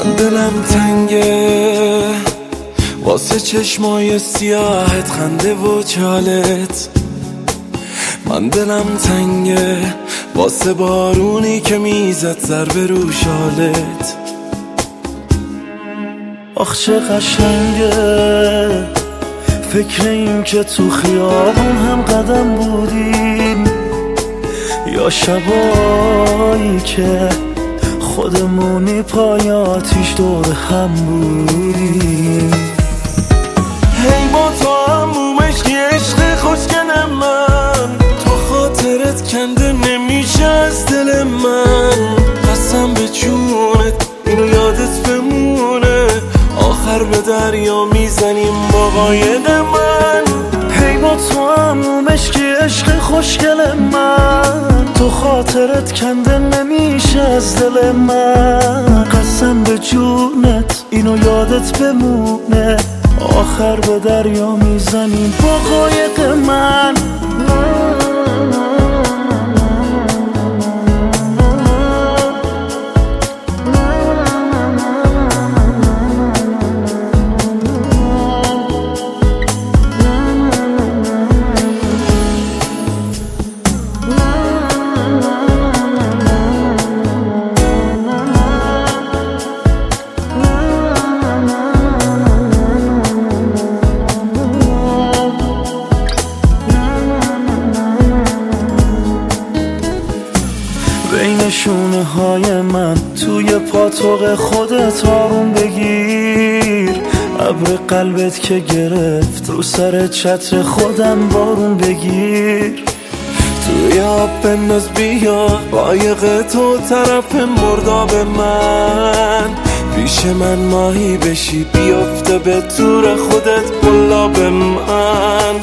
من دلم تنگه واسه چشمای سیاهت، خنده و چالت. من دلم تنگه واسه بارونی که میزد ضربه رو شالت. آخ چه قشنگه فکر این که تو خیابون هم قدم بودیم، یا شبایی که خودمونی پای آتیش دور هم بودیم. هی با تو هم مومشکی عشق خوشگل من، تو خاطرت کنده نمیشه از دل من. قسم به جونت اینو یادت بمونه، آخر به دریا میزنیم با قاید من. هی با تو هم مشکی عشق خوشگل من، تو خاطرت کنده نمیشه از دل من. قسم به جونت اینو یادت بمونه، آخر به دریا میزنیم با قایق من. بین شونه های من توی پاتوق خودت آروم بگیر. ابر قلبت که گرفت رو سر چتر خودم بارون بگیر. توی آب بنداز بیا قایق تو طرف مرداب من، پیش من ماهی بشی بیافته به تور خودت قلاب من.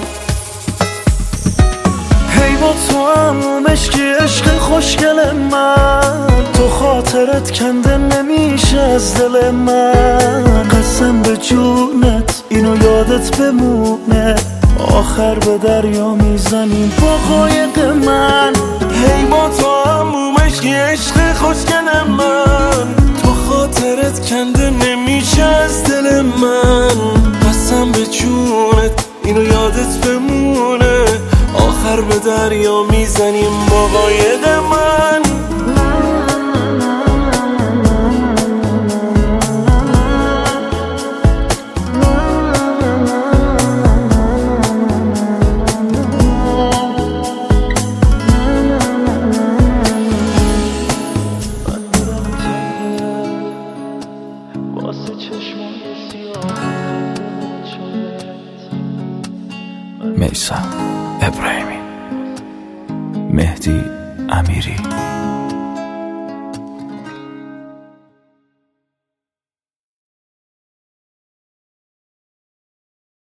هی با تو هم مشکی عشق خوشگل من، تو خاطرت کنده نمیشه از دل من. قسم به جونت اینو یادت بمونه، آخر به دریا میزنیم با قایق من. هی با تو هم مشکی عشق خوشگل من، تو خاطرت کنده نمیشه از دل من. قسم به جونت اینو یادت بمونه، آخر به دریا میزنیم با قاید من. میثم ابراهیمی، مهدی امیری.